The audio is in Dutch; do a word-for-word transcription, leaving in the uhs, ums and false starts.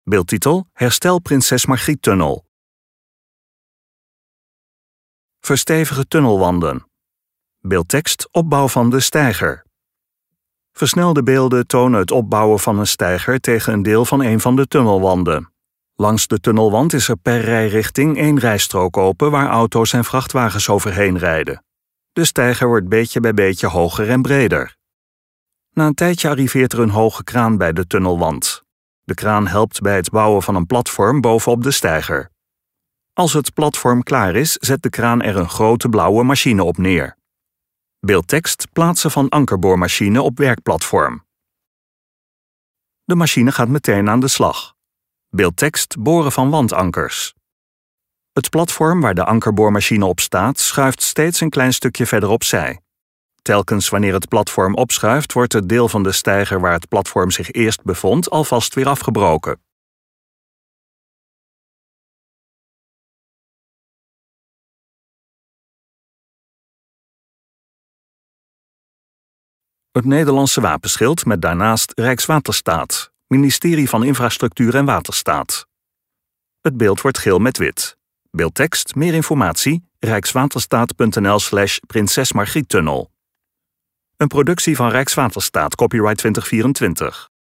Beeldtitel: Herstel Prinses Margriettunnel. Verstevige tunnelwanden. Beeldtekst: Opbouw van de steiger. Versnelde beelden tonen het opbouwen van een steiger tegen een deel van een van de tunnelwanden. Langs de tunnelwand is er per rijrichting één rijstrook open waar auto's en vrachtwagens overheen rijden. De steiger wordt beetje bij beetje hoger en breder. Na een tijdje arriveert er een hoge kraan bij de tunnelwand. De kraan helpt bij het bouwen van een platform bovenop de steiger. Als het platform klaar is, zet de kraan er een grote blauwe machine op neer. Beeldtekst: Plaatsen van ankerboormachine op werkplatform. De machine gaat meteen aan de slag. Beeldtekst: Boren van wandankers. Het platform waar de ankerboormachine op staat, schuift steeds een klein stukje verder opzij. Telkens wanneer het platform opschuift, wordt het deel van de steiger waar het platform zich eerst bevond alvast weer afgebroken. Het Nederlandse wapenschild met daarnaast Rijkswaterstaat, Ministerie van Infrastructuur en Waterstaat. Het beeld wordt geel met wit. Beeldtekst: Meer informatie: rijkswaterstaat punt n l slash Prinses Margriettunnel. Een productie van Rijkswaterstaat, copyright twintig vierentwintig.